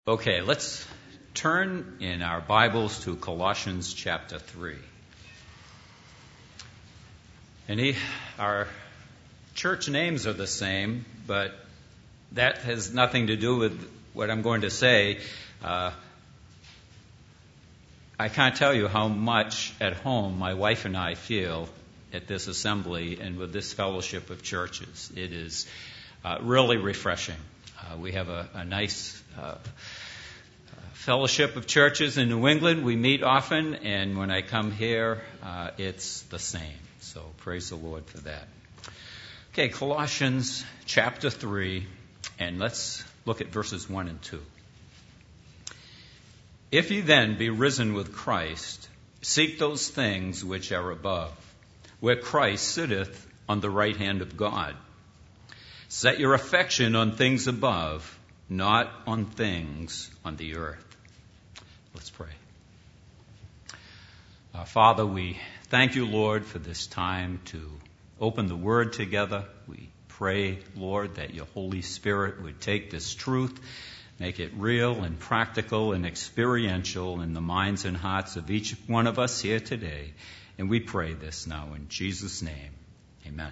Okay, let's turn in our Bibles to Colossians chapter 3. Our church names are the same, but that has nothing to do with what I'm going to say. I can't tell you how much at home my wife and I feel at this assembly and with this fellowship of churches. It is really refreshing. We have a nice fellowship of churches in New England. We meet often, and when I come here, it's the same. So praise the Lord for that. Okay, Colossians chapter 3, and let's look at verses 1 and 2. If ye then be risen with Christ, seek those things which are above, where Christ sitteth on the right hand of God. Set your affection on things above, not on things on the earth. Let's pray. Father, we thank you, Lord, for this time to open the Word together. We pray, Lord, that your Holy Spirit would take this truth, make it real and practical and experiential in the minds and hearts of each one of us here today. And we pray this now in Jesus' name. Amen.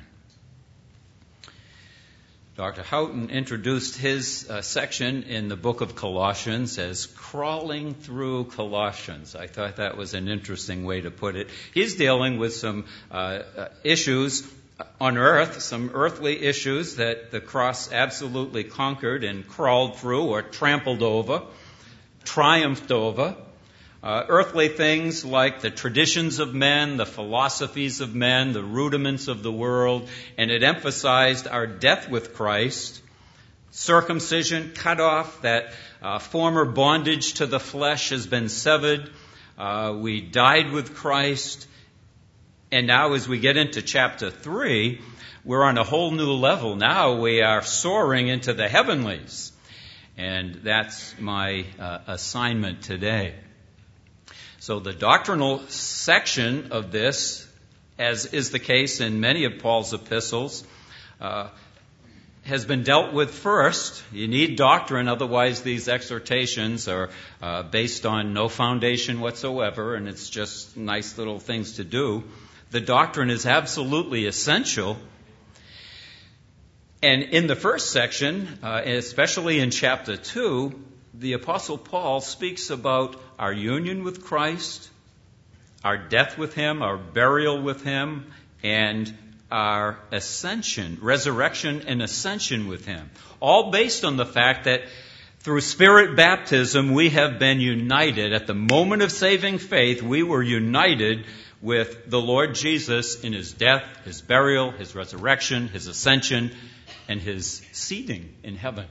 Dr. Houghton introduced his section in the book of Colossians as crawling through Colossians. I thought that was an interesting way to put it. He's dealing with some issues on earth, some earthly issues that the cross absolutely conquered and crawled through or trampled over, triumphed over. Earthly things like the traditions of men, the philosophies of men, the rudiments of the world, and it emphasized our death with Christ, circumcision cut off, that former bondage to the flesh has been severed. We died with Christ, and now as we get into chapter 3, we're on a whole new level. Now we are soaring into the heavenlies, and that's my assignment today. So the doctrinal section of this, as is the case in many of Paul's epistles, has been dealt with first. You need doctrine, otherwise these exhortations are based on no foundation whatsoever, and it's just nice little things to do. The doctrine is absolutely essential. And in the first section, especially in chapter 2, the Apostle Paul speaks about our union with Christ, our death with Him, our burial with Him, and our ascension, resurrection and ascension with Him. All based on the fact that through Spirit baptism we have been united. At the moment of saving faith, we were united with the Lord Jesus in His death, His burial, His resurrection, His ascension, and His seating in heaven.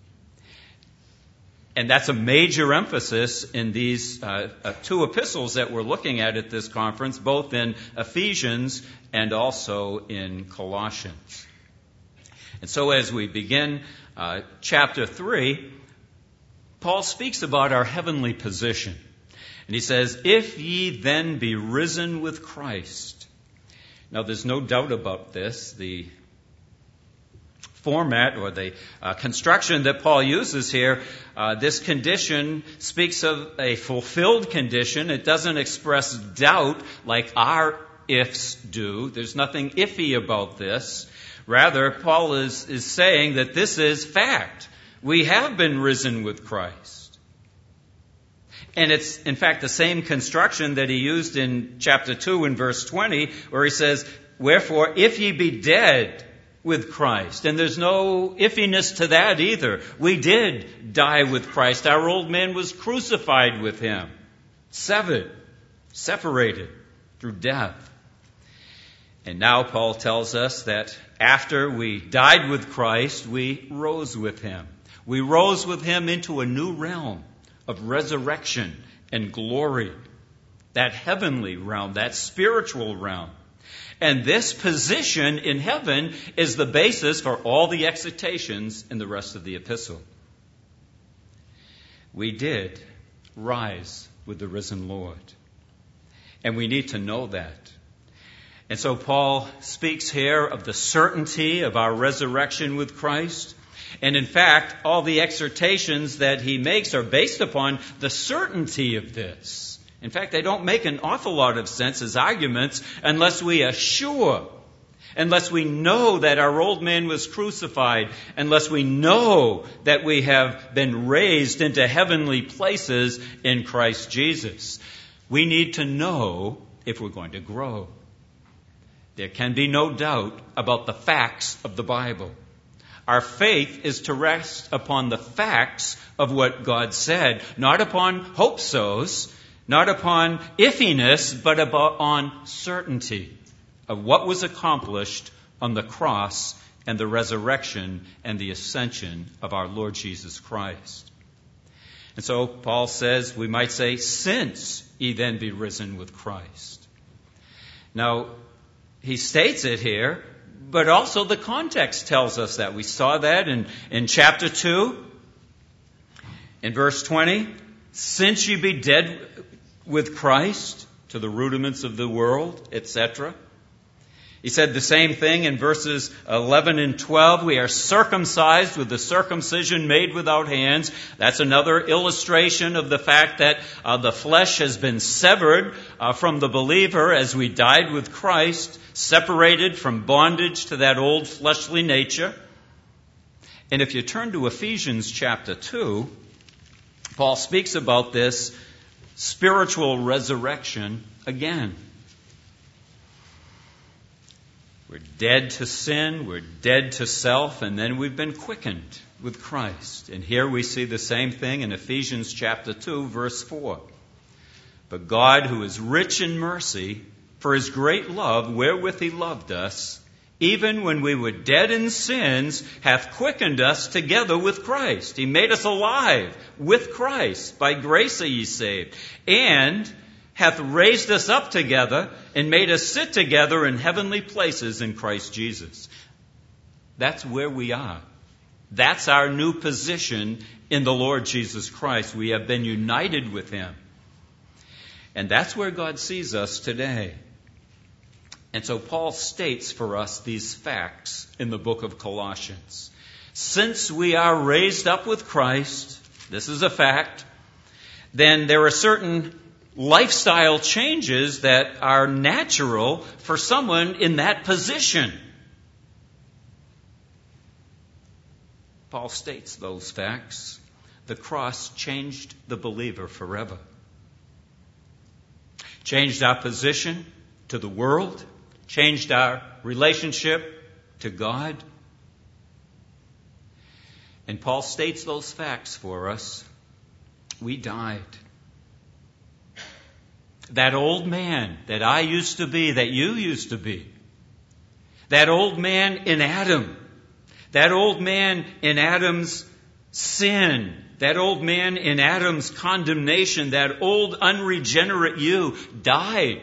And that's a major emphasis in these two epistles that we're looking at this conference, both in Ephesians and also in Colossians. And so as we begin chapter 3, Paul speaks about our heavenly position. And he says, if ye then be risen with Christ. Now there's no doubt about this. The format or the construction that Paul uses here, this condition speaks of a fulfilled condition. It doesn't express doubt like our ifs do. There's nothing iffy about this. Rather, Paul is saying that this is fact. We have been risen with Christ. And it's, in fact, the same construction that he used in chapter 2 in verse 20, where he says, wherefore, if ye be dead with Christ. And there's no iffiness to that either. We did die with Christ. Our old man was crucified with Him, severed, separated through death. And now Paul tells us that after we died with Christ, we rose with Him. We rose with Him into a new realm of resurrection and glory, that heavenly realm, that spiritual realm. And this position in heaven is the basis for all the exhortations in the rest of the epistle. We did rise with the risen Lord. And we need to know that. And so Paul speaks here of the certainty of our resurrection with Christ. And in fact, all the exhortations that he makes are based upon the certainty of this. In fact, they don't make an awful lot of sense as arguments unless we are sure, unless we know that our old man was crucified, unless we know that we have been raised into heavenly places in Christ Jesus. We need to know if we're going to grow. There can be no doubt about the facts of the Bible. Our faith is to rest upon the facts of what God said, not upon hope-sos, not upon iffiness, but on certainty of what was accomplished on the cross and the resurrection and the ascension of our Lord Jesus Christ. And so Paul says, we might say, since ye then be risen with Christ. Now, he states it here, but also the context tells us that. We saw that in chapter 2, in verse 20. Since ye be dead with Christ to the rudiments of the world, etc. He said the same thing in verses 11 and 12. We are circumcised with the circumcision made without hands. That's another illustration of the fact that the flesh has been severed from the believer as we died with Christ, separated from bondage to that old fleshly nature. And if you turn to Ephesians chapter 2, Paul speaks about this spiritual resurrection again. We're dead to sin, we're dead to self, and then we've been quickened with Christ. And here we see the same thing in Ephesians chapter 2, verse 4. But God, who is rich in mercy, for his great love wherewith he loved us, even when we were dead in sins, hath quickened us together with Christ. He made us alive with Christ. By grace are ye saved. And hath raised us up together and made us sit together in heavenly places in Christ Jesus. That's where we are. That's our new position in the Lord Jesus Christ. We have been united with him. And that's where God sees us today. And so Paul states for us these facts in the book of Colossians. Since we are raised up with Christ, this is a fact, then there are certain lifestyle changes that are natural for someone in that position. Paul states those facts. The cross changed the believer forever. Changed our position to the world, changed our relationship to God. And Paul states those facts for us. We died. That old man that I used to be, that you used to be, that old man in Adam, that old man in Adam's sin, that old man in Adam's condemnation, that old unregenerate you died.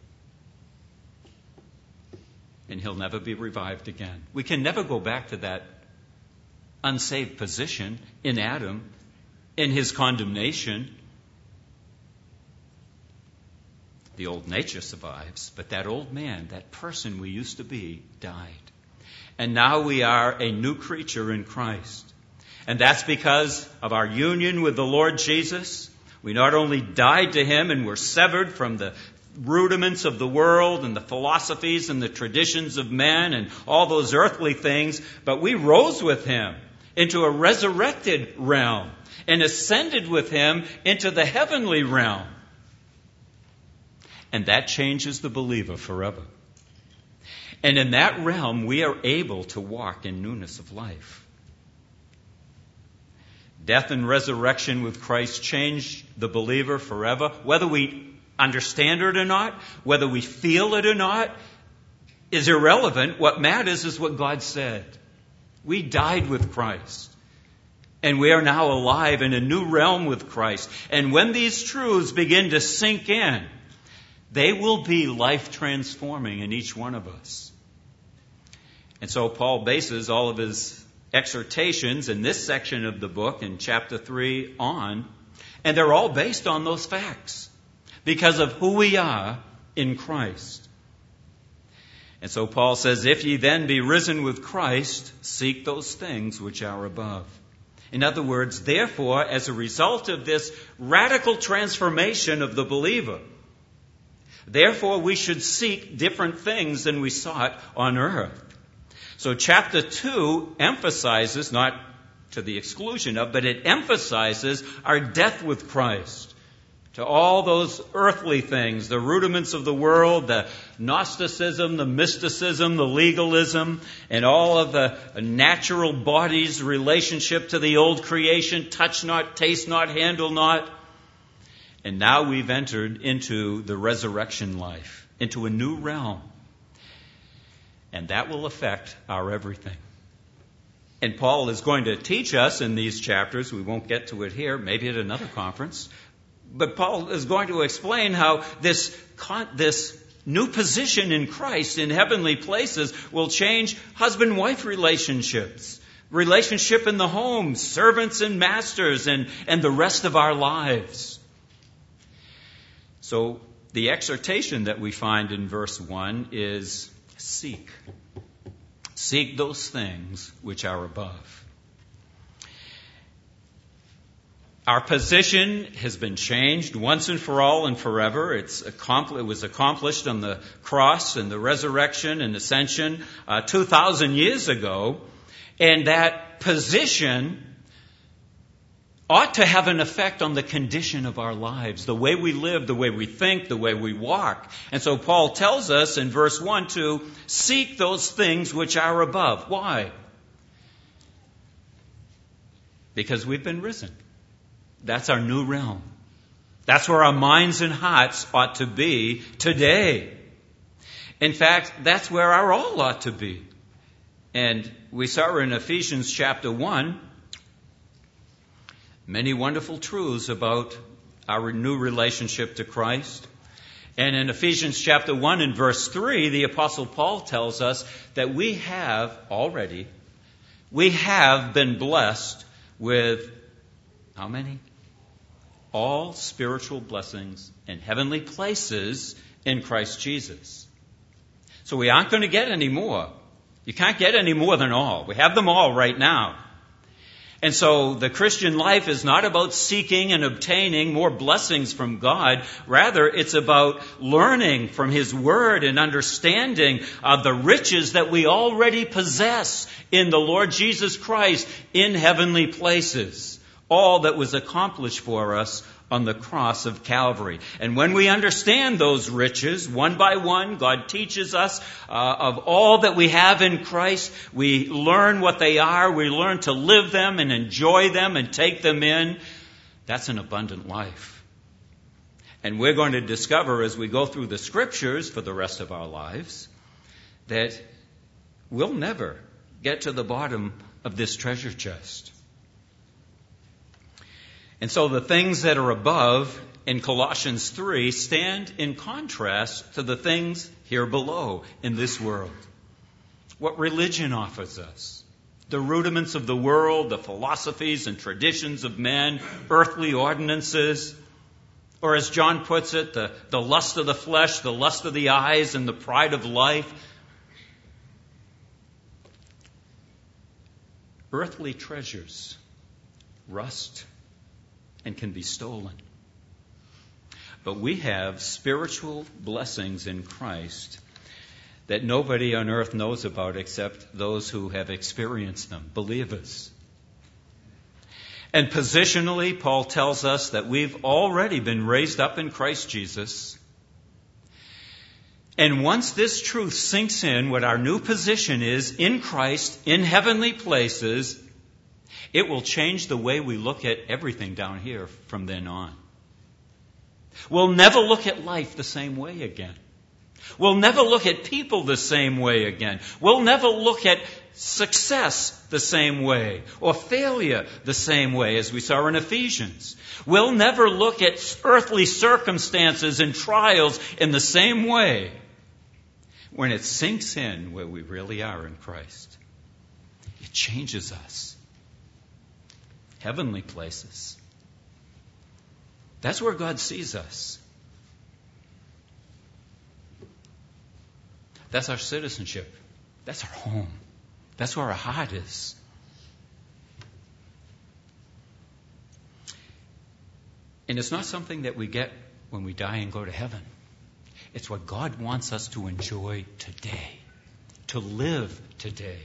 And he'll never be revived again. We can never go back to that unsaved position in Adam, in his condemnation. The old nature survives, but that old man, that person we used to be, died. And now we are a new creature in Christ. And that's because of our union with the Lord Jesus. We not only died to him and were severed from the rudiments of the world and the philosophies and the traditions of men and all those earthly things, but we rose with him into a resurrected realm and ascended with him into the heavenly realm. And that changes the believer forever. And in that realm, we are able to walk in newness of life. Death and resurrection with Christ change the believer forever. Whether we understand it or not, whether we feel it or not, is irrelevant. What matters is what God said. We died with Christ. And we are now alive in a new realm with Christ. And when these truths begin to sink in, they will be life-transforming in each one of us. And so Paul bases all of his exhortations in this section of the book, in chapter 3 on, and they're all based on those facts because of who we are in Christ. And so Paul says, if ye then be risen with Christ, seek those things which are above. In other words, therefore, as a result of this radical transformation of the believer, therefore we should seek different things than we sought on earth. So chapter 2 emphasizes, not to the exclusion of, but it emphasizes our death with Christ. To all those earthly things, the rudiments of the world, the Gnosticism, the mysticism, the legalism, and all of the natural body's relationship to the old creation, touch not, taste not, handle not. And now we've entered into the resurrection life, into a new realm. And that will affect our everything. And Paul is going to teach us in these chapters, we won't get to it here, maybe at another conference, but Paul is going to explain how this new position in Christ in heavenly places will change husband-wife relationships, relationship in the home, servants and masters, and the rest of our lives. So the exhortation that we find in verse 1 is seek. Seek those things which are above. Our position has been changed once and for all and forever. It was accomplished on the cross and the resurrection and ascension 2,000 years ago. And that position ought to have an effect on the condition of our lives, the way we live, the way we think, the way we walk. And so Paul tells us in verse 1 to seek those things which are above. Why? Because we've been risen. That's our new realm. That's where our minds and hearts ought to be today. In fact, that's where our all ought to be. And we saw in Ephesians chapter 1 many wonderful truths about our new relationship to Christ. And in Ephesians chapter 1 and verse 3, the Apostle Paul tells us that we have been blessed with how many? All spiritual blessings in heavenly places in Christ Jesus. So we aren't going to get any more. You can't get any more than all. We have them all right now. And so the Christian life is not about seeking and obtaining more blessings from God. Rather, it's about learning from His Word and understanding the riches that we already possess in the Lord Jesus Christ in heavenly places. All that was accomplished for us on the cross of Calvary. And when we understand those riches, one by one, God teaches us of all that we have in Christ. We learn what they are. We learn to live them and enjoy them and take them in. That's an abundant life. And we're going to discover as we go through the Scriptures for the rest of our lives that we'll never get to the bottom of this treasure chest. And so the things that are above in Colossians 3 stand in contrast to the things here below in this world. What religion offers us, the rudiments of the world, the philosophies and traditions of men, earthly ordinances, or as John puts it, the lust of the flesh, the lust of the eyes, and the pride of life. Earthly treasures rust and can be stolen. But we have spiritual blessings in Christ that nobody on earth knows about except those who have experienced them, believers. And positionally, Paul tells us that we've already been raised up in Christ Jesus. And once this truth sinks in, what our new position is in Christ, in heavenly places, it will change the way we look at everything down here from then on. We'll never look at life the same way again. We'll never look at people the same way again. We'll never look at success the same way or failure the same way as we saw in Ephesians. We'll never look at earthly circumstances and trials in the same way when it sinks in where we really are in Christ. It changes us. Heavenly places. That's where God sees us. That's our citizenship. That's our home. That's where our heart is. And it's not something that we get when we die and go to heaven. It's what God wants us to enjoy today, to live today.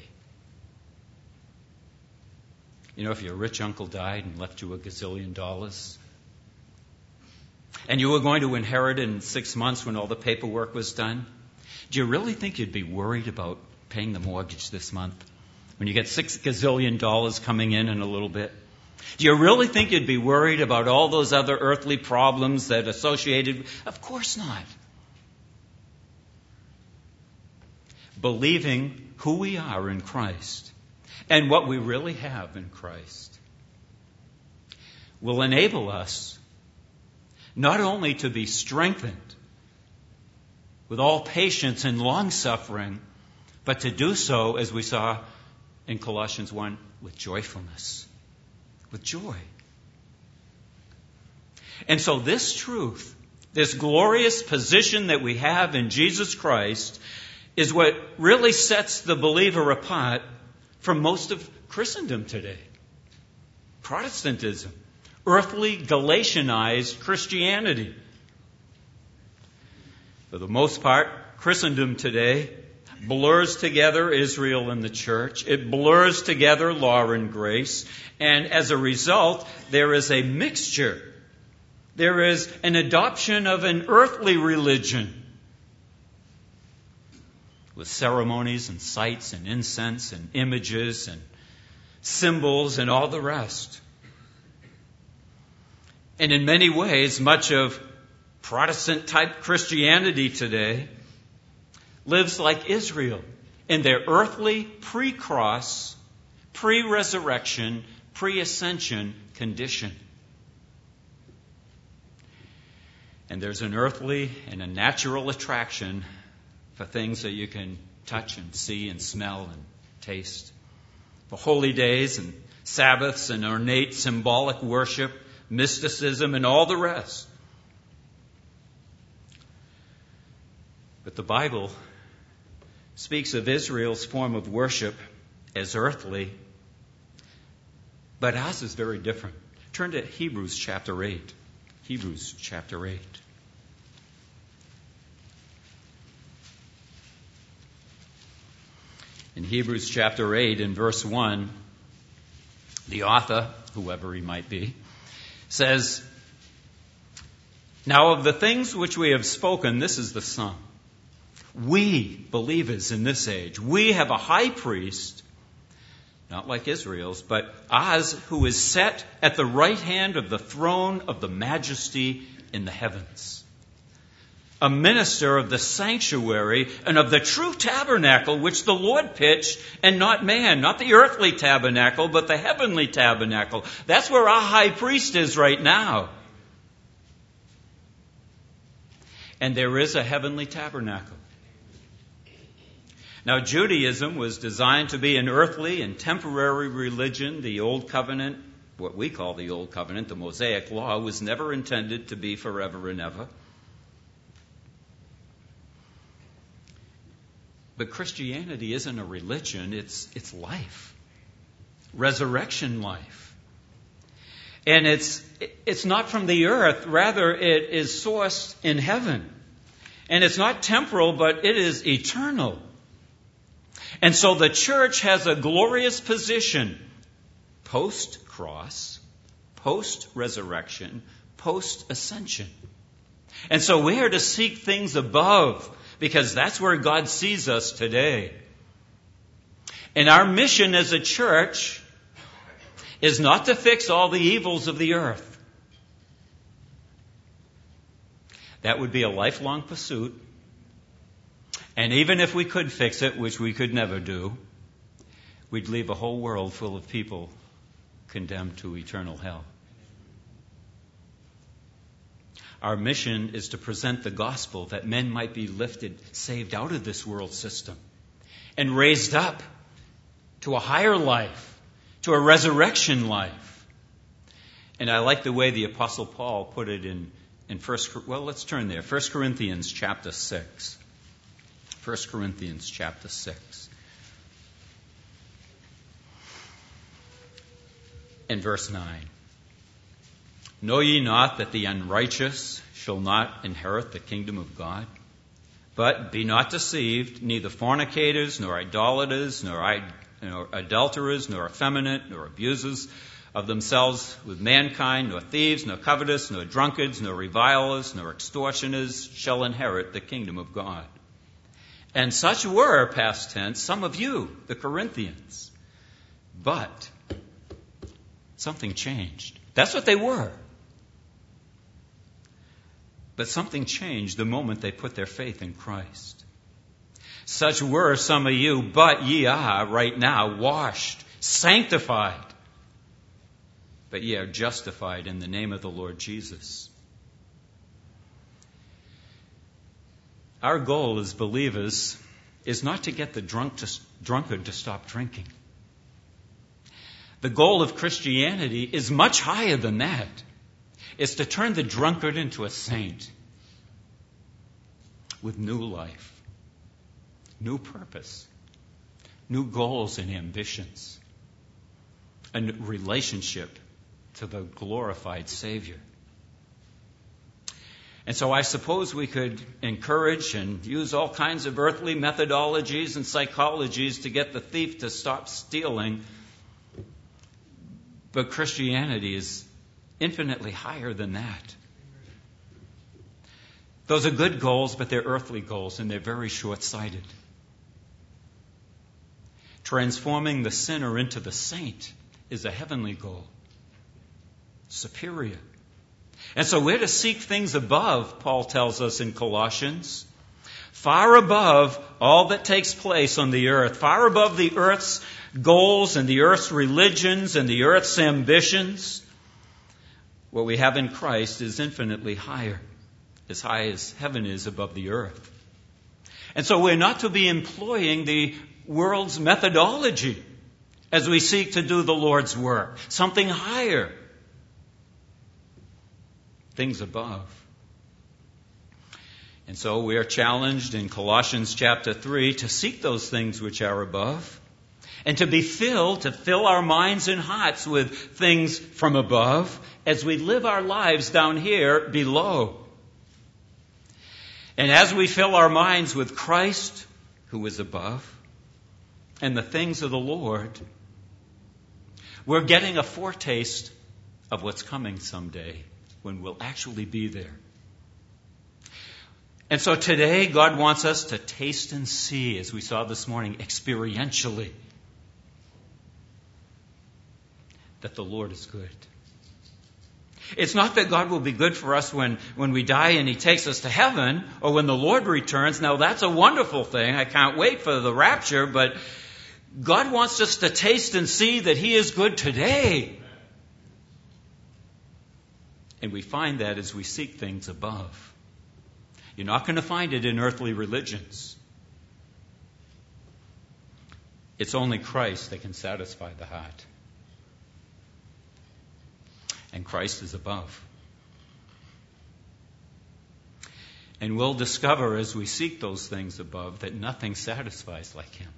You know, if your rich uncle died and left you $1 gazillion, and you were going to inherit it in 6 months when all the paperwork was done, do you really think you'd be worried about paying the mortgage this month when you get $6 gazillion coming in a little bit? Do you really think you'd be worried about all those other earthly problems that associated? Of course not. Believing who we are in Christ and what we really have in Christ will enable us not only to be strengthened with all patience and long-suffering, but to do so, as we saw in Colossians 1, with joyfulness, with joy. And so this truth, this glorious position that we have in Jesus Christ, is what really sets the believer apart from most of Christendom today. Protestantism, earthly Galatianized Christianity. For the most part, Christendom today blurs together Israel and the church. It blurs together law and grace. And as a result, there is a mixture. There is an adoption of an earthly religion with ceremonies and sites and incense and images and symbols and all the rest. And in many ways, much of Protestant-type Christianity today lives like Israel in their earthly, pre-cross, pre-resurrection, pre-ascension condition. And there's an earthly and a natural attraction for things that you can touch and see and smell and taste. For holy days and Sabbaths and ornate symbolic worship, mysticism, and all the rest. But the Bible speaks of Israel's form of worship as earthly, but ours is very different. Turn to Hebrews chapter 8. Hebrews chapter 8. In Hebrews chapter 8, in verse 1, the author, whoever he might be, says, "Now of the things which we have spoken," this is the sum, "we, believers in this age, we have a high priest, not like Israel's, but ours, who is set at the right hand of the throne of the majesty in the heavens, a minister of the sanctuary and of the true tabernacle which the Lord pitched, and not man," not the earthly tabernacle, but the heavenly tabernacle. That's where our high priest is right now. And there is a heavenly tabernacle. Now, Judaism was designed to be an earthly and temporary religion. The Old Covenant, what we call the Old Covenant, the Mosaic Law, was never intended to be forever and ever. But Christianity isn't a religion, it's life. Resurrection life. And it's not from the earth, rather it is sourced in heaven. And it's not temporal, but it is eternal. And so the church has a glorious position post-cross, post-resurrection, post-ascension. And so we are to seek things above, because that's where God sees us today. And our mission as a church is not to fix all the evils of the earth. That would be a lifelong pursuit. And even if we could fix it, which we could never do, we'd leave a whole world full of people condemned to eternal hell. Our mission is to present the gospel that men might be lifted, saved out of this world system, and raised up to a higher life, to a resurrection life. And I like the way the Apostle Paul put it in let's turn there. 1 Corinthians chapter 6. 1 Corinthians chapter 6. In verse 9. Know ye not that the unrighteous shall not inherit the kingdom of God? But be not deceived, neither fornicators, nor idolaters, nor adulterers, nor effeminate, nor abusers of themselves with mankind, nor thieves, nor covetous, nor drunkards, nor revilers, nor extortioners shall inherit the kingdom of God. And such were, past tense, some of you, the Corinthians. But something changed. That's what they were. But something changed the moment they put their faith in Christ. Such were some of you, but ye are right now washed, sanctified. But ye are justified in the name of the Lord Jesus. Our goal as believers is not to get the drunkard to stop drinking. The goal of Christianity is much higher than that. It's to turn the drunkard into a saint with new life, new purpose, new goals and ambitions, a relationship to the glorified Savior. And so I suppose we could encourage and use all kinds of earthly methodologies and psychologies to get the thief to stop stealing. But Christianity is infinitely higher than that. Those are good goals, but they're earthly goals, and they're very short-sighted. Transforming the sinner into the saint is a heavenly goal, superior. And so we're to seek things above, Paul tells us in Colossians, far above all that takes place on the earth, far above the earth's goals and the earth's religions and the earth's ambitions. What we have in Christ is infinitely higher, as high as heaven is above the earth. And so we're not to be employing the world's methodology as we seek to do the Lord's work. Something higher. Things above. And so we are challenged in Colossians chapter 3 to seek those things which are above and to fill our minds and hearts with things from above as we live our lives down here below. And as we fill our minds with Christ, who is above, and the things of the Lord, we're getting a foretaste of what's coming someday when we'll actually be there. And so today, God wants us to taste and see, as we saw this morning, experientially, that the Lord is good. It's not that God will be good for us when we die and He takes us to heaven, or when the Lord returns. Now, that's a wonderful thing. I can't wait for the rapture, but God wants us to taste and see that He is good today. And we find that as we seek things above. You're not going to find it in earthly religions. It's only Christ that can satisfy the heart. And Christ is above. And we'll discover as we seek those things above that nothing satisfies like Him.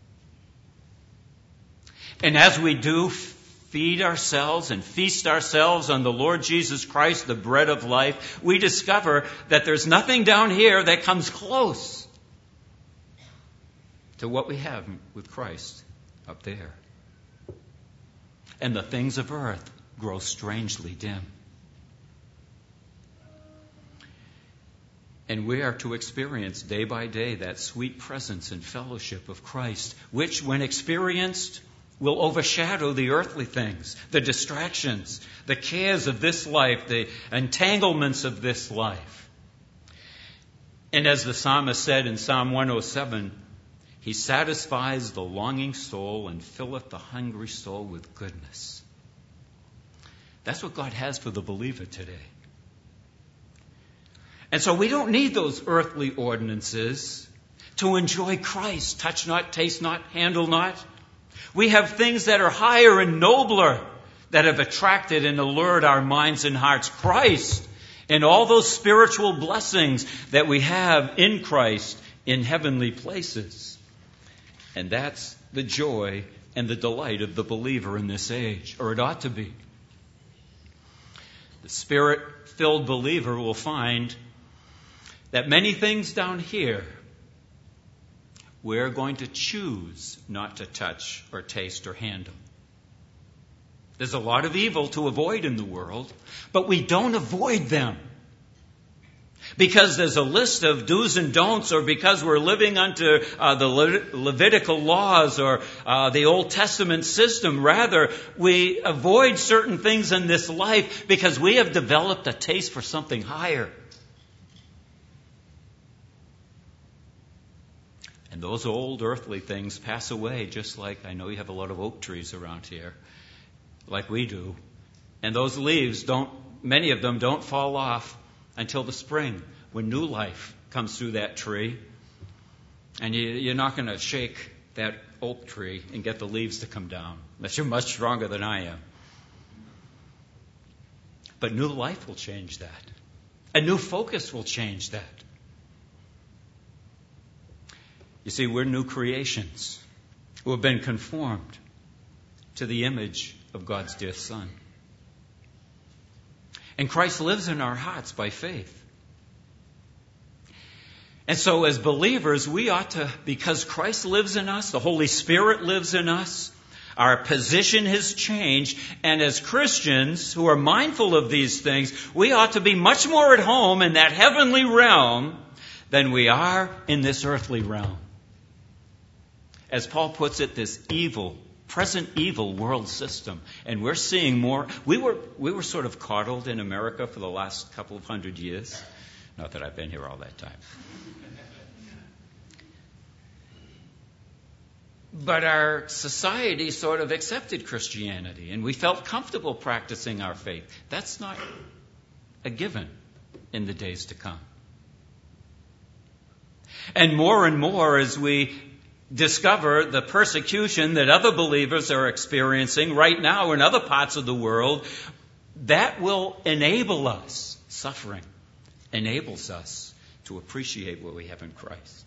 And as we do feed ourselves and feast ourselves on the Lord Jesus Christ, the bread of life, we discover that there's nothing down here that comes close to what we have with Christ up there. And the things of earth grow strangely dim. And we are to experience day by day that sweet presence and fellowship of Christ, which, when experienced, will overshadow the earthly things, the distractions, the cares of this life, the entanglements of this life. And as the psalmist said in Psalm 107, He satisfies the longing soul and filleth the hungry soul with goodness. That's what God has for the believer today. And so we don't need those earthly ordinances to enjoy Christ. Touch not, taste not, handle not. We have things that are higher and nobler that have attracted and allured our minds and hearts. Christ and all those spiritual blessings that we have in Christ in heavenly places. And that's the joy and the delight of the believer in this age, or it ought to be. The Spirit-filled believer will find that many things down here we're going to choose not to touch or taste or handle. There's a lot of evil to avoid in the world, but we don't avoid them because there's a list of do's and don'ts, or because we're living under the Levitical laws or the Old Testament system. Rather, we avoid certain things in this life because we have developed a taste for something higher. And those old earthly things pass away, just like I know you have a lot of oak trees around here, like we do. And those leaves many of them don't fall off until the spring, when new life comes through that tree. And you're not going to shake that oak tree and get the leaves to come down, unless you're much stronger than I am. But new life will change that. A new focus will change that. You see, we're new creations who have been conformed to the image of God's dear Son. And Christ lives in our hearts by faith. And so as believers, we ought to, because Christ lives in us, the Holy Spirit lives in us, our position has changed, and as Christians who are mindful of these things, we ought to be much more at home in that heavenly realm than we are in this earthly realm. As Paul puts it, this present evil world system. And we're seeing more. We were sort of coddled in America for the last couple of 100 years. Not that I've been here all that time. But our society sort of accepted Christianity, and we felt comfortable practicing our faith. That's not a given in the days to come. And more as we discover the persecution that other believers are experiencing right now in other parts of the world, that will enable us, suffering enables us to appreciate what we have in Christ.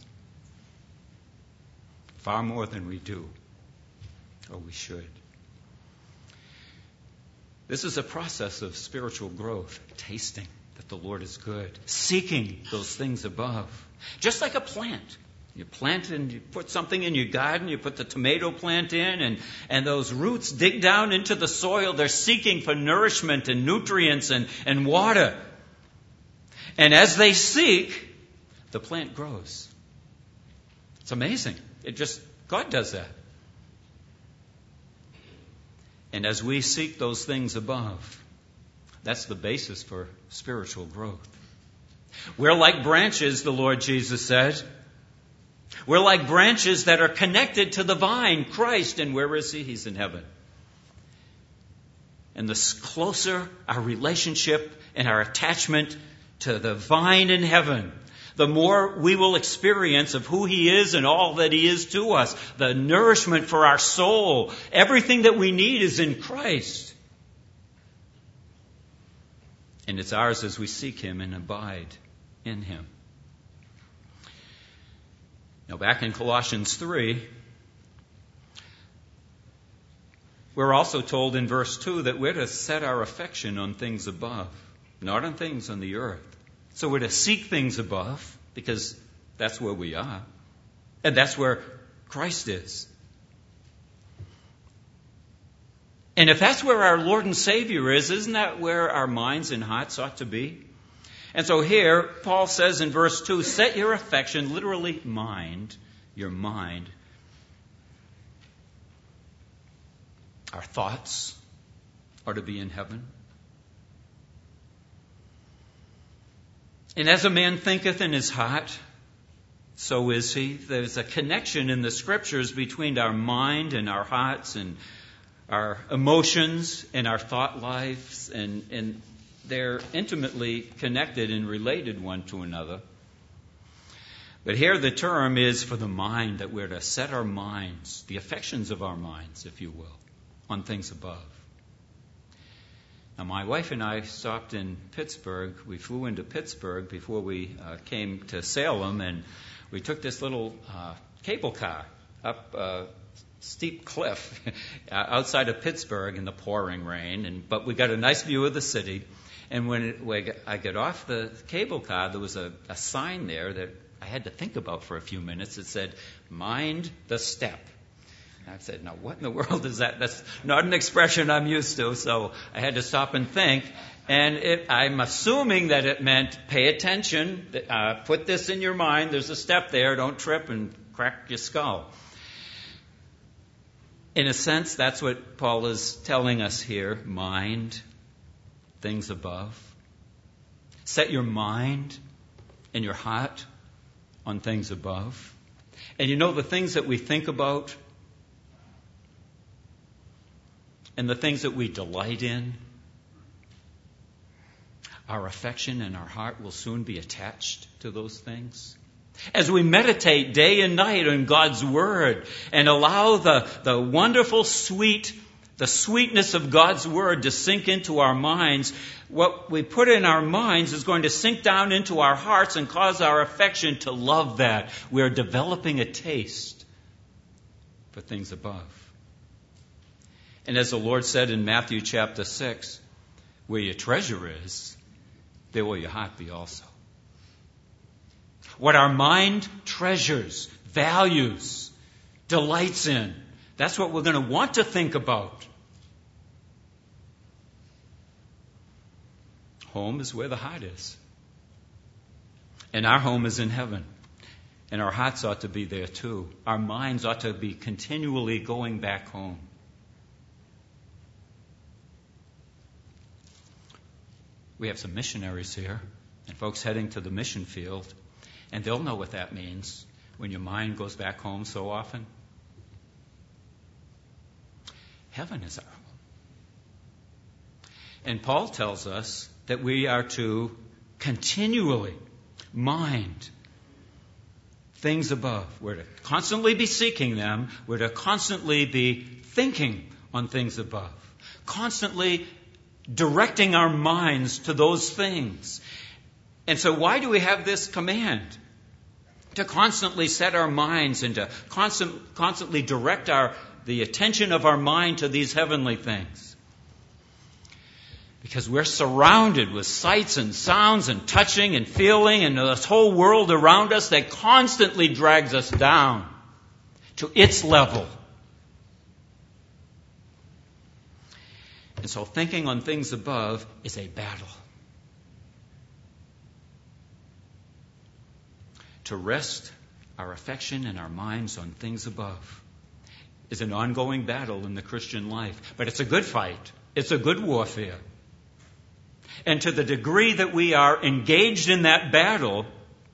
Far more than we do, or we should. This is a process of spiritual growth, tasting that the Lord is good, seeking those things above. Just like a plant. You plant and you put something in your garden, you put the tomato plant in, and those roots dig down into the soil. They're seeking for nourishment and nutrients and water. And as they seek, the plant grows. It's amazing. God does that. And as we seek those things above, that's the basis for spiritual growth. We're like branches, the Lord Jesus said. We're like branches that are connected to the vine, Christ. And where is He? He's in heaven. And the closer our relationship and our attachment to the vine in heaven, the more we will experience of who He is and all that He is to us. The nourishment for our soul. Everything that we need is in Christ. And it's ours as we seek Him and abide in Him. Now, back in Colossians 3, we're also told in verse 2 that we're to set our affection on things above, not on things on the earth. So we're to seek things above, because that's where we are. And that's where Christ is. And if that's where our Lord and Savior is, isn't that where our minds and hearts ought to be? And so here, Paul says in verse 2, set your affection, literally mind, your mind. Our thoughts are to be in heaven. And as a man thinketh in his heart, so is he. There's a connection in the Scriptures between our mind and our hearts and our emotions and our thought lives, and they're intimately connected and related one to another. But here the term is for the mind, that we're to set our minds, the affections of our minds, if you will, on things above. Now, my wife and I stopped in Pittsburgh. We flew into Pittsburgh before we came to Salem, and we took this little cable car up a steep cliff outside of Pittsburgh in the pouring rain. But we got a nice view of the city. And when I got off the cable car, there was a sign there that I had to think about for a few minutes. It said, "Mind the step." I said, now what in the world is that? That's not an expression I'm used to, so I had to stop and think. And I'm assuming that it meant pay attention, put this in your mind, there's a step there, don't trip and crack your skull. In a sense, that's what Paul is telling us here. Mind things above. Set your mind and your heart on things above. And you know, the things that we think about and the things that we delight in, our affection and our heart will soon be attached to those things. As we meditate day and night on God's Word and allow the wonderful the sweetness of God's Word to sink into our minds, what we put in our minds is going to sink down into our hearts and cause our affection to love that. We're developing a taste for things above. And as the Lord said in Matthew chapter 6, where your treasure is, there will your heart be also. What our mind treasures, values, delights in, that's what we're going to want to think about. Home is where the heart is. And our home is in heaven. And our hearts ought to be there too. Our minds ought to be continually going back home. We have some missionaries here and folks heading to the mission field, and they'll know what that means when your mind goes back home so often. Heaven is our home. And Paul tells us that we are to continually mind things above. We're to constantly be seeking them. We're to constantly be thinking on things above. Constantly directing our minds to those things. And so why do we have this command? To constantly set our minds and to constantly direct the attention of our mind to these heavenly things. Because we're surrounded with sights and sounds and touching and feeling and this whole world around us that constantly drags us down to its level. And so thinking on things above is a battle. To rest our affection and our minds on things above is an ongoing battle in the Christian life. But it's a good fight. It's a good warfare. And to the degree that we are engaged in that battle,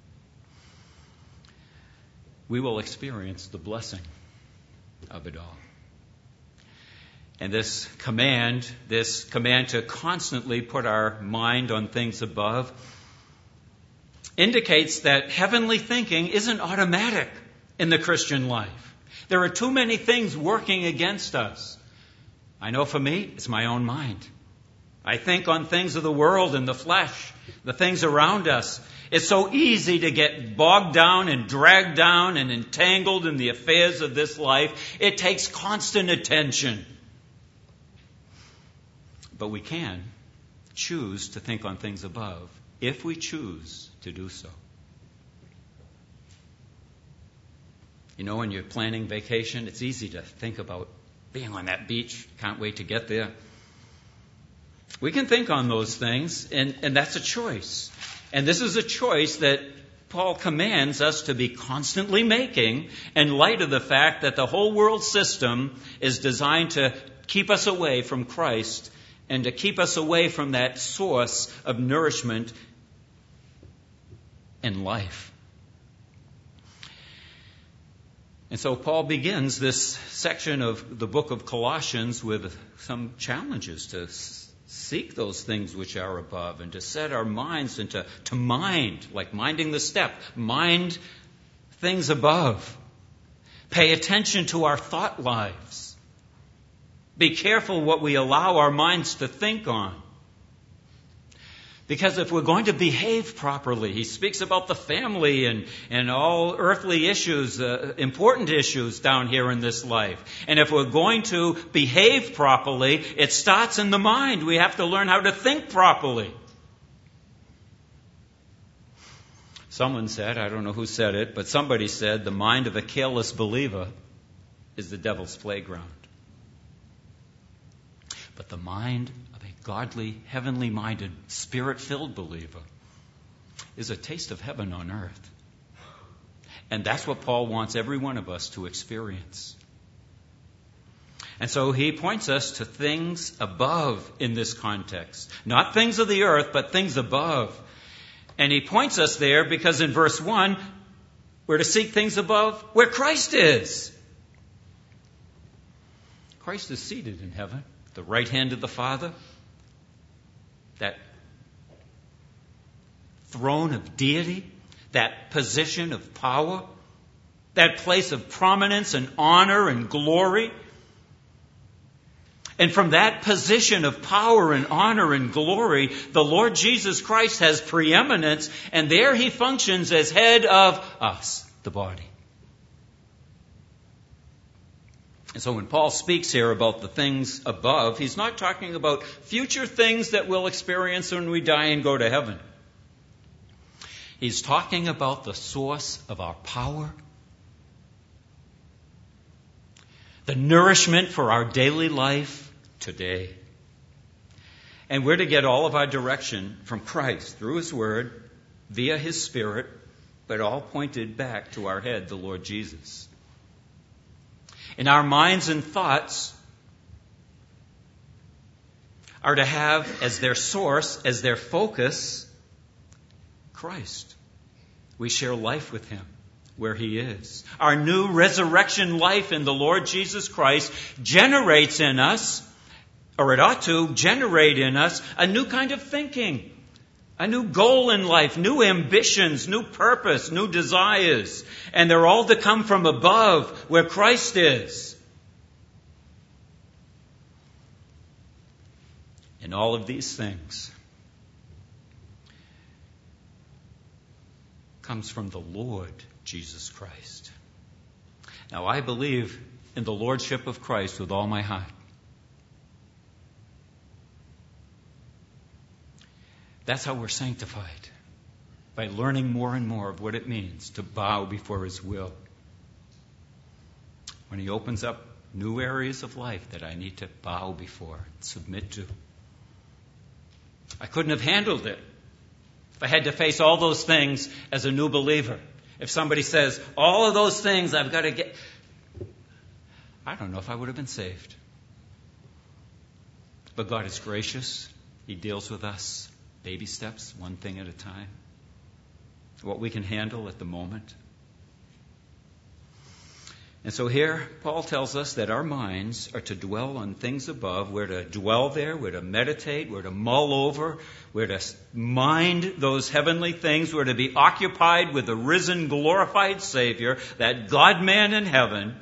we will experience the blessing of it all. And this command to constantly put our mind on things above, indicates that heavenly thinking isn't automatic in the Christian life. There are too many things working against us. I know for me, it's my own mind. I think on things of the world and the flesh, the things around us. It's so easy to get bogged down and dragged down and entangled in the affairs of this life. It takes constant attention. But we can choose to think on things above if we choose to do so. You know, when you're planning vacation, it's easy to think about being on that beach. Can't wait to get there. We can think on those things, and that's a choice. And this is a choice that Paul commands us to be constantly making in light of the fact that the whole world system is designed to keep us away from Christ and to keep us away from that source of nourishment and life. And so Paul begins this section of the book of Colossians with some challenges to seek those things which are above and to set our minds and to mind, like minding the step, mind things above. Pay attention to our thought lives. Be careful what we allow our minds to think on. Because if we're going to behave properly, he speaks about the family and all earthly issues, important issues down here in this life. And if we're going to behave properly, it starts in the mind. We have to learn how to think properly. Someone said, I don't know who said it, but somebody said, the mind of a careless believer is the devil's playground. But the mind of a godly, heavenly-minded, spirit-filled believer is a taste of heaven on earth. And that's what Paul wants every one of us to experience. And so he points us to things above in this context. Not things of the earth, but things above. And he points us there because in verse 1, we're to seek things above where Christ is. Christ is seated in heaven, the right hand of the Father. That throne of deity, that position of power, that place of prominence and honor and glory. And from that position of power and honor and glory, the Lord Jesus Christ has preeminence, and there he functions as head of us, the body. And so when Paul speaks here about the things above, he's not talking about future things that we'll experience when we die and go to heaven. He's talking about the source of our power, the nourishment for our daily life today. And we're to get all of our direction from Christ through His Word, via His Spirit, but all pointed back to our head, the Lord Jesus. And our minds and thoughts are to have as their source, as their focus, Christ. We share life with Him where He is. Our new resurrection life in the Lord Jesus Christ generates in us, or it ought to generate in us, a new kind of thinking, a new goal in life, new ambitions, new purpose, new desires. And they're all to come from above where Christ is. And all of these things comes from the Lord Jesus Christ. Now, I believe in the Lordship of Christ with all my heart. That's how we're sanctified, by learning more and more of what it means to bow before His will. When He opens up new areas of life that I need to bow before, submit to. I couldn't have handled it if I had to face all those things as a new believer. If somebody says, all of those things I've got to get, I don't know if I would have been saved. But God is gracious. He deals with us. Baby steps, one thing at a time. What we can handle at the moment. And so here, Paul tells us that our minds are to dwell on things above. We're to dwell there. We're to meditate. We're to mull over. We're to mind those heavenly things. We're to be occupied with the risen, glorified Savior, that God-man in heaven.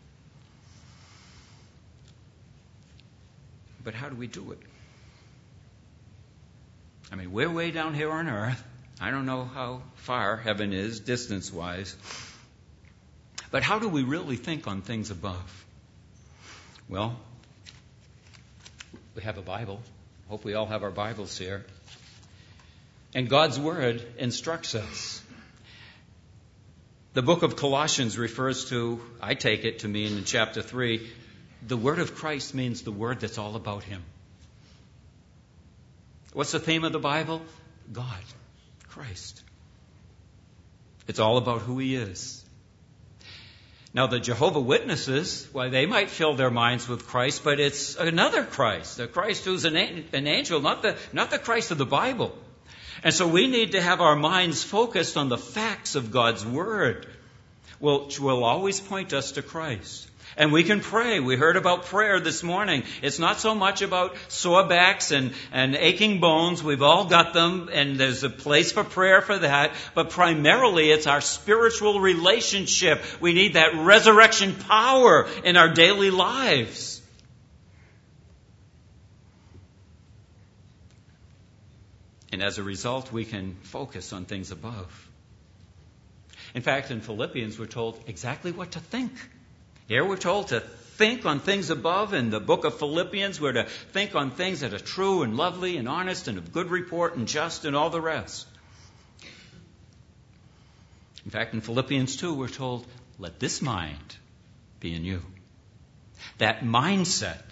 But how do we do it? I mean, we're way down here on earth. I don't know how far heaven is, distance-wise. But how do we really think on things above? Well, we have a Bible. Hope we all have our Bibles here. And God's Word instructs us. The book of Colossians refers to, I take it to mean in chapter 3, the Word of Christ means the Word that's all about Him. What's the theme of the Bible? God, Christ. It's all about who He is. Now, the Jehovah's Witnesses, why, they might fill their minds with Christ, but it's another Christ, a Christ who's an angel, not the Christ of the Bible. And so we need to have our minds focused on the facts of God's Word, which will always point us to Christ. And we can pray. We heard about prayer this morning. It's not so much about sore backs and aching bones. We've all got them, and there's a place for prayer for that. But primarily, it's our spiritual relationship. We need that resurrection power in our daily lives. And as a result, we can focus on things above. In fact, in Philippians, we're told exactly what to think. Here we're told to think on things above. In the book of Philippians, we're to think on things that are true and lovely and honest and of good report and just and all the rest. In fact, in Philippians 2, we're told, let this mind be in you. That mindset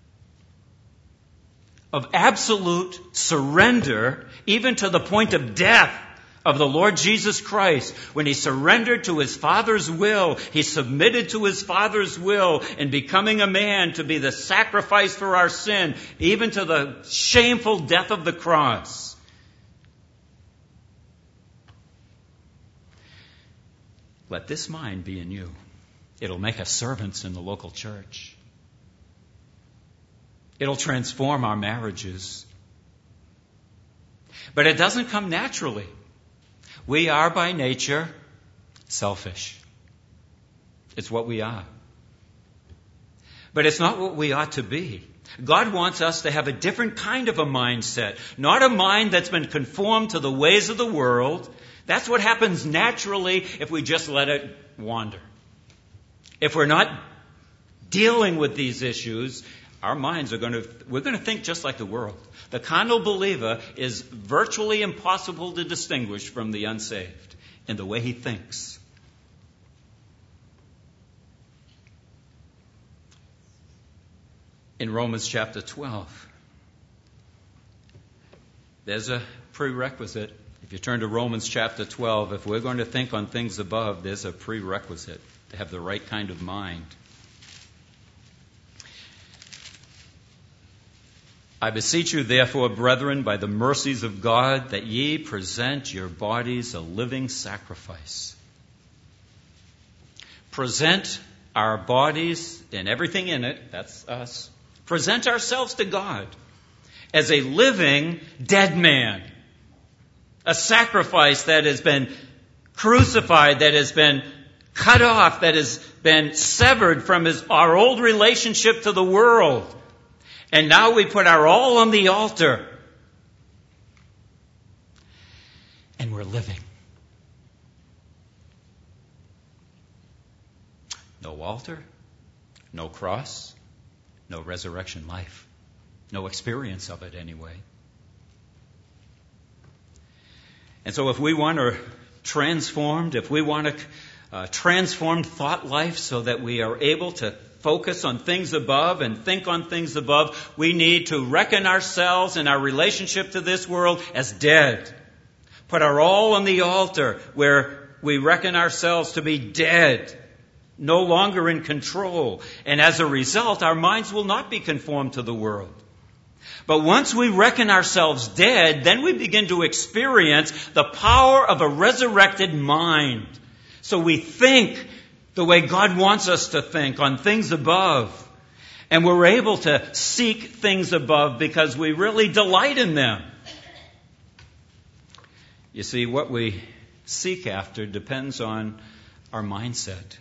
of absolute surrender, even to the point of death, of the Lord Jesus Christ. When he surrendered to his Father's will, he submitted to his Father's will in becoming a man to be the sacrifice for our sin, even to the shameful death of the cross. Let this mind be in you. It'll make us servants in the local church. It'll transform our marriages. But it doesn't come naturally. We are by nature selfish. It's what we are. But it's not what we ought to be. God wants us to have a different kind of a mindset, not a mind that's been conformed to the ways of the world. That's what happens naturally if we just let it wander. If we're not dealing with these issues, our minds we're going to think just like the world. The carnal believer is virtually impossible to distinguish from the unsaved in the way he thinks. In Romans chapter 12, there's a prerequisite. If you turn to Romans chapter 12, if we're going to think on things above, there's a prerequisite to have the right kind of mind. I beseech you, therefore, brethren, by the mercies of God, that ye present your bodies a living sacrifice. Present our bodies and everything in it, that's us, present ourselves to God as a living dead man. A sacrifice that has been crucified, that has been cut off, that has been severed from our old relationship to the world. And now we put our all on the altar. And we're living. No altar, no cross, no resurrection life. No experience of it anyway. And so if we want a transformed, if we want a transformed thought life so that we are able to focus on things above and think on things above, we need to reckon ourselves and our relationship to this world as dead. Put our all on the altar where we reckon ourselves to be dead, no longer in control. And as a result, our minds will not be conformed to the world. But once we reckon ourselves dead, then we begin to experience the power of a resurrected mind. So we think the way God wants us to think on things above. And we're able to seek things above because we really delight in them. You see, what we seek after depends on our mindset.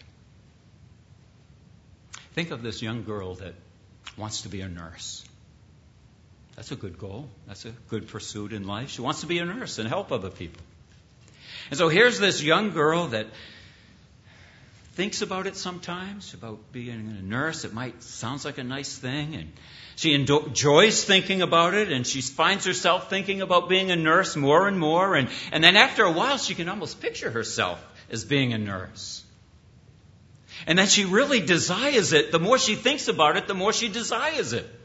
Think of this young girl that wants to be a nurse. That's a good goal. That's a good pursuit in life. She wants to be a nurse and help other people. And so here's this young girl that thinks about it sometimes, about being a nurse. It sounds like a nice thing. And she enjoys thinking about it. And she finds herself thinking about being a nurse more and more. And then after a while, she can almost picture herself as being a nurse. And then she really desires it. The more she thinks about it, the more she desires it.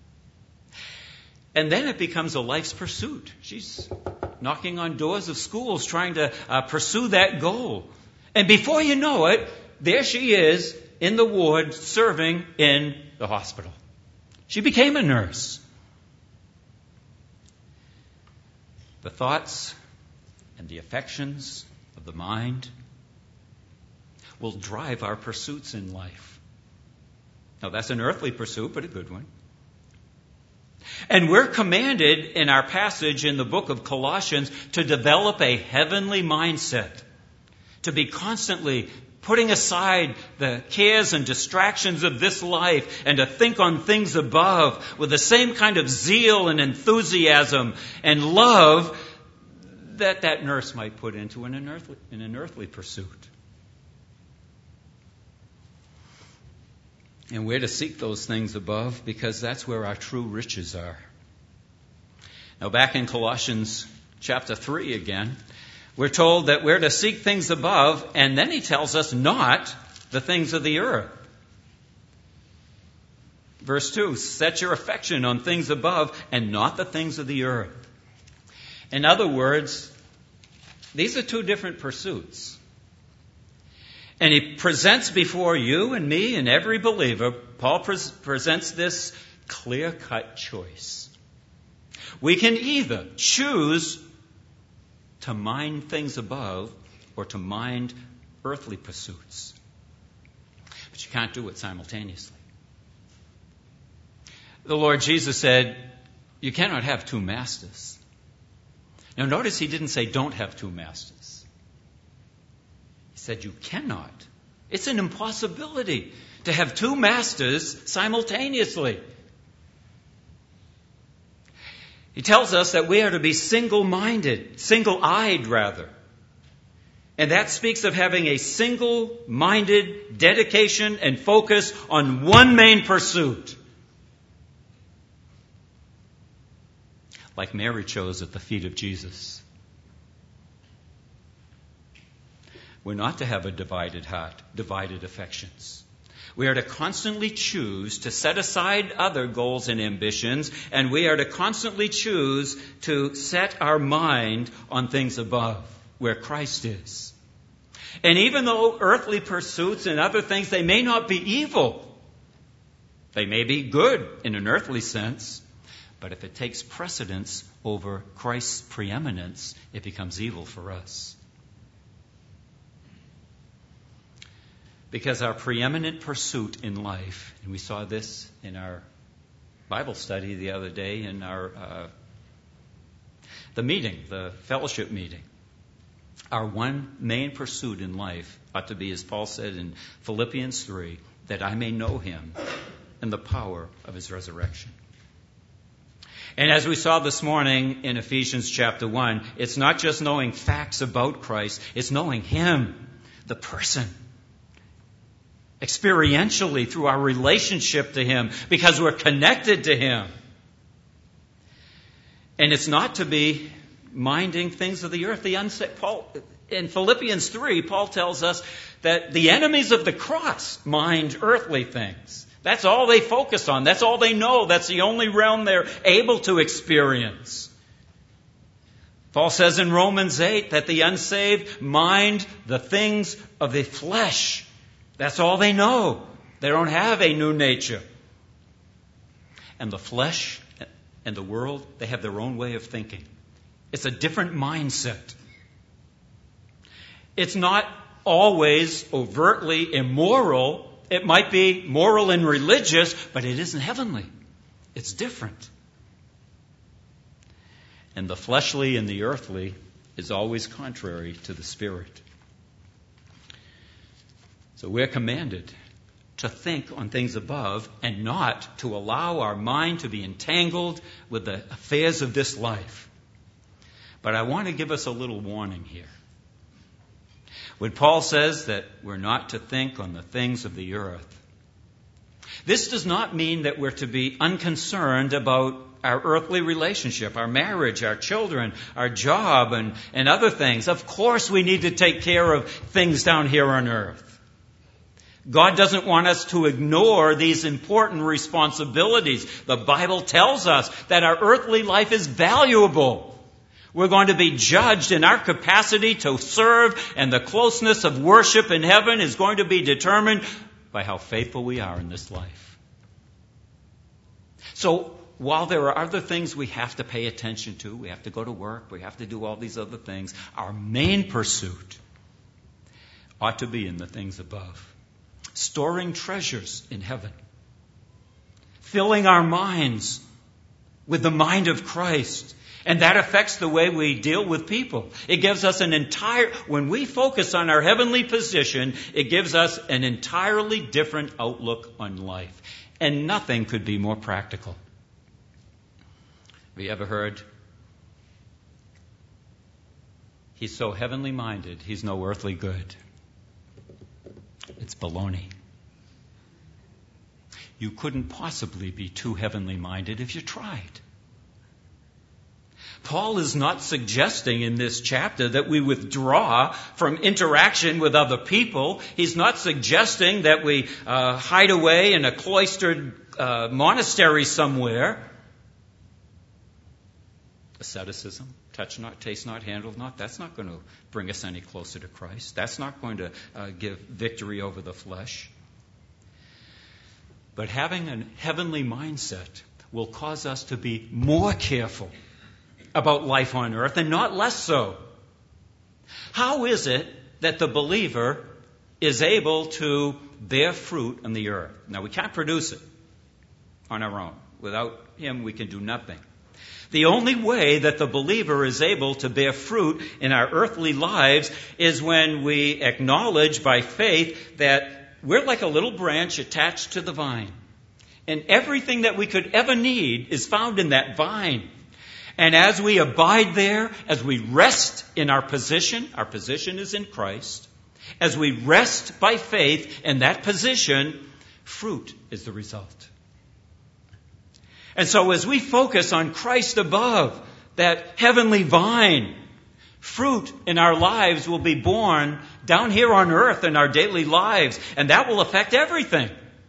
And then it becomes a life's pursuit. She's knocking on doors of schools trying to pursue that goal. And before you know it, there she is in the ward serving in the hospital. She became a nurse. The thoughts and the affections of the mind will drive our pursuits in life. Now, that's an earthly pursuit, but a good one. And we're commanded in our passage in the book of Colossians to develop a heavenly mindset, to be constantly putting aside the cares and distractions of this life and to think on things above with the same kind of zeal and enthusiasm and love that nurse might put into an earthly pursuit. And we're to seek those things above because that's where our true riches are. Now back in Colossians chapter 3 again, we're told that we're to seek things above, and then he tells us not the things of the earth. Verse 2, set your affection on things above and not the things of the earth. In other words, these are two different pursuits. And he presents before you and me and every believer, Paul presents this clear-cut choice. We can either choose to mind things above or to mind earthly pursuits. But you can't do it simultaneously. The Lord Jesus said, you cannot have two masters. Now notice he didn't say don't have two masters. He said you cannot. It's an impossibility to have two masters simultaneously. He tells us that we are to be single-minded, single-eyed rather. And that speaks of having a single-minded dedication and focus on one main pursuit. Like Mary chose at the feet of Jesus. We're not to have a divided heart, divided affections. We are to constantly choose to set aside other goals and ambitions, and we are to constantly choose to set our mind on things above, where Christ is. And even though earthly pursuits and other things, they may not be evil. They may be good in an earthly sense. But if it takes precedence over Christ's preeminence, it becomes evil for us. Because our preeminent pursuit in life, and we saw this in our Bible study the other day in our the fellowship meeting. Our one main pursuit in life ought to be, as Paul said in Philippians 3, that I may know him and the power of his resurrection. And as we saw this morning in Ephesians chapter 1, it's not just knowing facts about Christ, it's knowing him, the person, experientially through our relationship to him, because we're connected to him. And it's not to be minding things of the earth. In Philippians 3, Paul tells us that the enemies of the cross mind earthly things. That's all they focus on. That's all they know. That's the only realm they're able to experience. Paul says in Romans 8 that the unsaved mind the things of the flesh. That's all they know. They don't have a new nature. And the flesh and the world, they have their own way of thinking. It's a different mindset. It's not always overtly immoral. It might be moral and religious, but it isn't heavenly. It's different. And the fleshly and the earthly is always contrary to the spirit. So we're commanded to think on things above and not to allow our mind to be entangled with the affairs of this life. But I want to give us a little warning here. When Paul says that we're not to think on the things of the earth, this does not mean that we're to be unconcerned about our earthly relationship, our marriage, our children, our job, and other things. Of course we need to take care of things down here on earth. God doesn't want us to ignore these important responsibilities. The Bible tells us that our earthly life is valuable. We're going to be judged in our capacity to serve, and the closeness of worship in heaven is going to be determined by how faithful we are in this life. So, while there are other things we have to pay attention to, we have to go to work, we have to do all these other things, our main pursuit ought to be in the things above. Storing treasures in heaven. Filling our minds with the mind of Christ. And that affects the way we deal with people. It gives us when we focus on our heavenly position, it gives us an entirely different outlook on life. And nothing could be more practical. Have you ever heard, he's so heavenly minded, he's no earthly good? It's baloney. You couldn't possibly be too heavenly minded if you tried. Paul is not suggesting in this chapter that we withdraw from interaction with other people. He's not suggesting that we hide away in a cloistered monastery somewhere. Asceticism, touch not, taste not, handle not, that's not going to bring us any closer to Christ. That's not going to give victory over the flesh. But having a heavenly mindset will cause us to be more careful about life on earth and not less so. How is it that the believer is able to bear fruit on the earth? Now, we can't produce it on our own. Without Him, we can do nothing. The only way that the believer is able to bear fruit in our earthly lives is when we acknowledge by faith that we're like a little branch attached to the vine. And everything that we could ever need is found in that vine. And as we abide there, as we rest in our position is in Christ, as we rest by faith in that position, fruit is the result. And so as we focus on Christ above, that heavenly vine, fruit in our lives will be born down here on earth in our daily lives, and that will affect everything.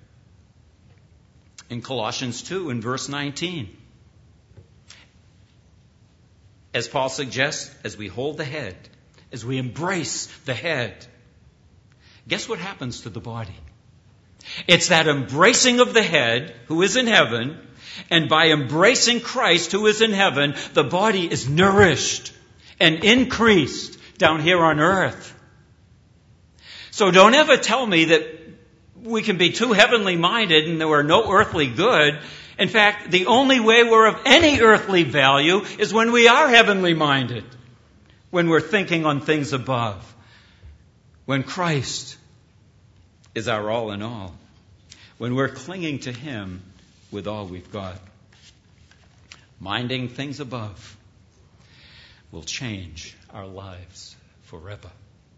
In Colossians 2, in verse 19, as Paul suggests, as we hold the head, as we embrace the head, guess what happens to the body? It's that embracing of the head, who is in heaven, and by embracing Christ, who is in heaven, the body is nourished and increased down here on earth. So don't ever tell me that we can be too heavenly minded and there are no earthly good. In fact, the only way we're of any earthly value is when we are heavenly minded, when we're thinking on things above, when Christ is our all in all, when we're clinging to Him with all we've got. Minding things above will change our lives forever.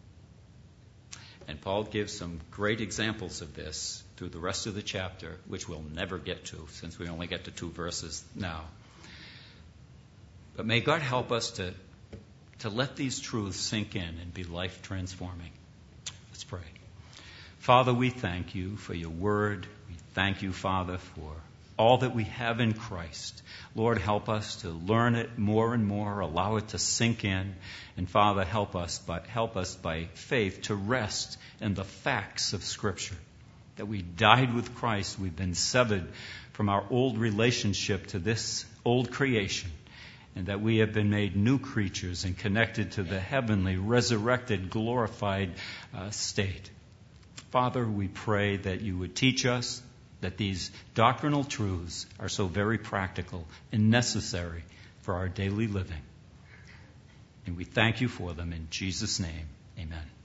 And Paul gives some great examples of this through the rest of the chapter, which we'll never get to since we only get to 2 verses now. But may God help us to let these truths sink in and be life transforming. Let's pray. Father, we thank You for Your word. We thank You, Father, for all that we have in Christ. Lord, help us to learn it more and more, allow it to sink in. And Father, help us by faith to rest in the facts of Scripture. That we died with Christ, we've been severed from our old relationship to this old creation, and that we have been made new creatures and connected to the heavenly, resurrected, glorified state. Father, we pray that You would teach us that these doctrinal truths are so very practical and necessary for our daily living. And we thank You for them in Jesus' name. Amen.